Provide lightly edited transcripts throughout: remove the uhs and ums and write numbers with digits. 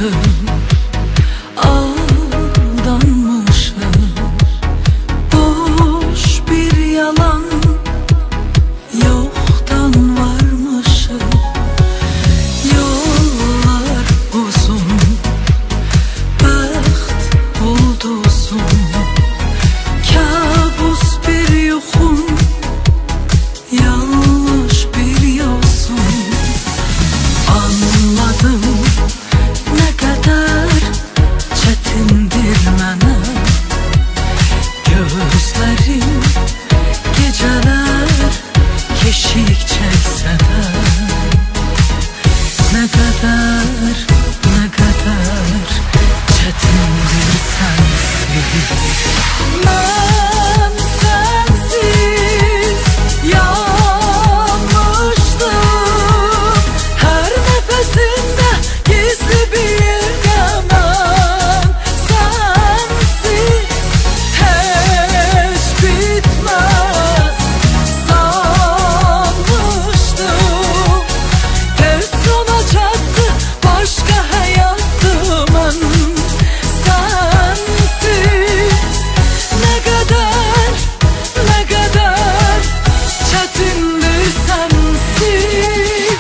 aldanmışım. Boş bir yalan, yoktan varmışım. Yollar uzun, baxt bulduzun, kabus bir yuxum, yanlış bir yosun. Anladım ne kadar çetindir mənə gözlerim, geceler keşik çekse de. Ne kadar çetindir sensiz. Ben sensiz yanmıştım. Her nefesinde gizli bir yerde ben sensiz. Hiç bitmez sanmıştım. Tez sonacaktı başka hayatımın sensiz. Ne kadar çetindir sensiz.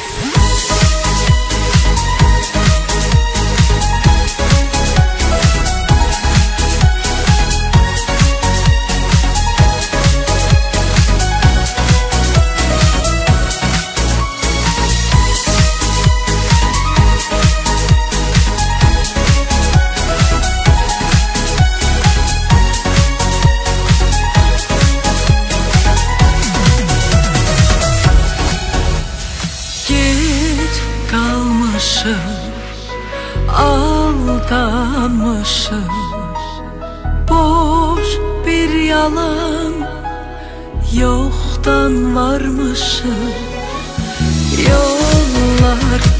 Geç kalmışım, aldanmışım. Boş bir yalan, yoktan varmışım. Yollar